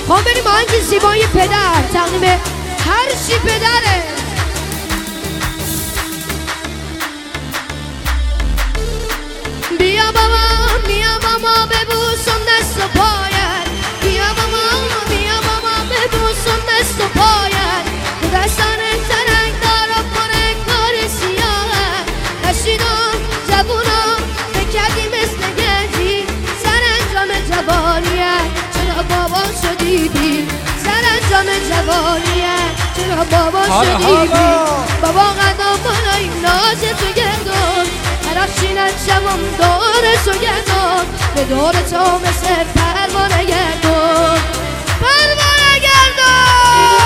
خوام بریم آهنگ زیبای پدر، تقدیم هر چی پدره. بیا بابا ببوسم دست و پایت، بیا بابا ببوسم دست و پایت، تو دستان ترنگ دارم کنه کار سیاه، نشیدم زبونم بکردی مثل گنجی، سرانجام جوانیت چرا بابا شدی بی، سرانجام جوانیت چرا بابا شدی بی، بابا قدم بالای ناز تو گردم، رفشینت شوم دور تو گردم، به دور تو مثل پروانه گردم، پروانه گردم.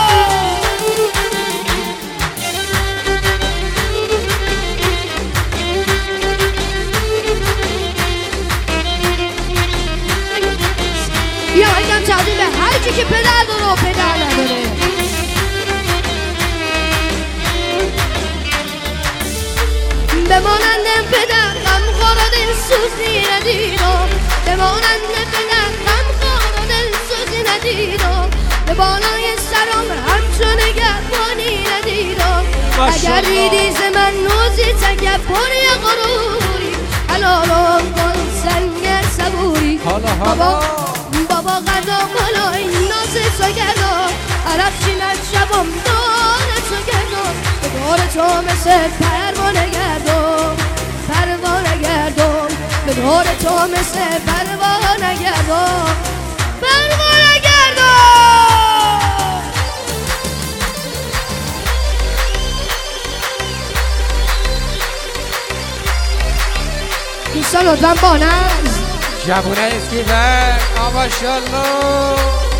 یا اگم تقدیم به هر کی که پدر داره و پدر نداره. بمانند پدر غم خور و دل سوزی ندیدم، بمانند پدر غم خور و دل سوزی ندیدم، به بالای سرم همچون نگهبانی ندیدم، اگر دیدی ز من نوزی تکبری غروری، حلالم کن سنگ صبوری، بابا قدم بالای ناز تو گردم، عرفشینت شبم دور تو گردم، به دور تو مثل پروانه گردم، پروانه گردم، به دور تو مثل پروانه گردم، پروانه گردم. دوستان لطفاً با نظم جوونه اسکیفر آباشالله